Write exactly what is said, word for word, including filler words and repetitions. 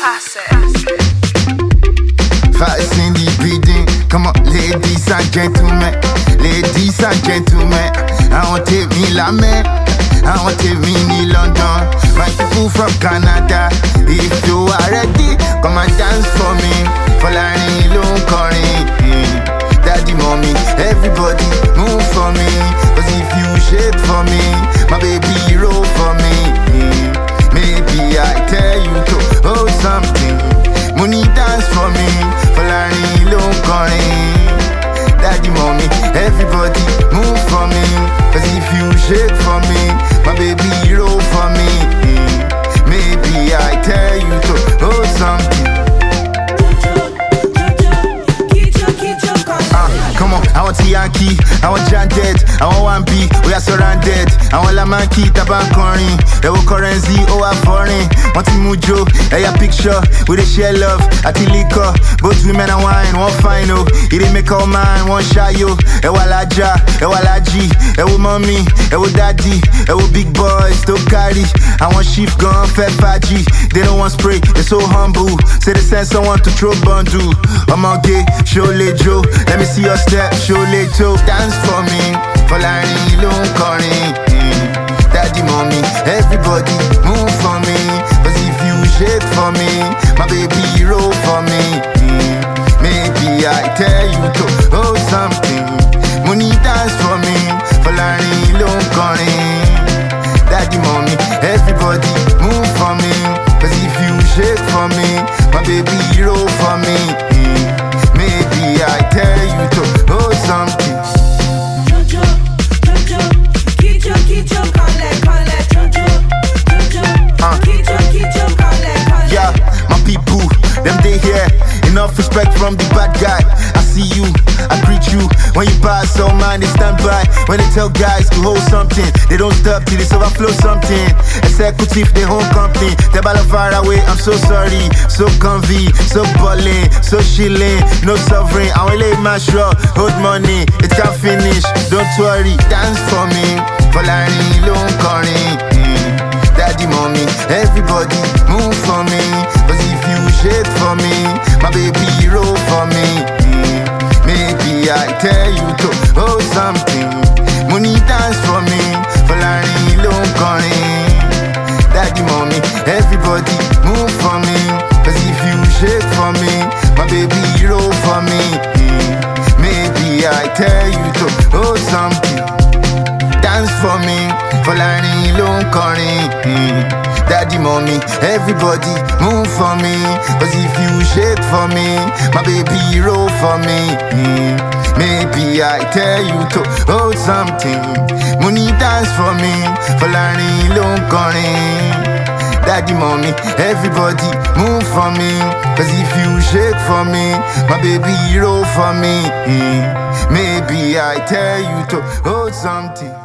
Classic. Fast in the building, come on, ladies and gentlemen, ladies and gentlemen. I want take me la man, I want take me in London. My people from Canada, if you are ready, come and dance for me. Folarin ló ń kọrin, daddy, mommy, everybody move for me. Cause if you shake for me, my baby roll for me. Maybe I tell you to hold something. Money dance for me, Folarin ló ń kọrin. Daddy, mommy, everybody move for me. Cause if you shake for me, my baby roll for me. Maybe I tell you to hold something. Come on, I want Yankee, I want Jandet, I want one B, we are surrounded. I want La Manki, Tabankorin, Ewo currency, oh I'm foreign. Want to Mujo, a picture, we they share love, at the liquor. Both women and wine, one final. It didn't make all mine, one shy yo. Ewa Laja, Ewa Laji, Ewo mommy, Ewo daddy, Ewo big boys, to carry. I want shift gun, fed faji. They don't want spray, they're so humble. Say they send someone to throw bundle. I'm on gay, show le Joe. Let me see your step, show le Joe. Dance for me, Folarin ló ń kọrin. Daddy, mommy, everybody move for me. Cause if you shake for me, my baby roll for me. Maybe I tell you to hold something. Money dance for me, Folarin ló ń kọrin. Daddy, mommy, everybody move for me. Cause if you shake for me, my baby roll for me. Maybe I tell you to hold something. Jojo, Jojo, Kijo, Kijo, Kale, Kale, Jojo, Jojo, Kijo, Kijo, Kale, Kale. Yeah, my people, them they here. Enough respect from the bad guy. I see you, I greet you. When you pass, all man, they stand by. When they tell guys to hold something, they don't stop till it's overflow something. Executive, they hold company. They're ballin' far away, I'm so sorry. So comfy, so ballin', so chillin', no sovereign. I will lay my sure, hold money, it can't finish. Don't worry, dance for me. Folarin ló ń kọrin. Daddy, mommy, everybody move for me. Cause if you shake for me, my baby roll for me. Maybe I tell you to hold something. Money dance for me, Folarin ló ń kọrin. Daddy, mommy, everybody move for me. Cause if you shake for me, my baby roll for me. Maybe I tell you to hold something. Dance for me, Folarin ló ń kọrin. Daddy, mommy, everybody move for me. Cause if you shake for me, my baby roll for me. Maybe I tell you to hold something. Money dance for me, Folarin ló ń kọrin. Daddy, mommy, everybody move for me. Cause if you shake for me, my baby roll for me. Maybe I tell you to hold something.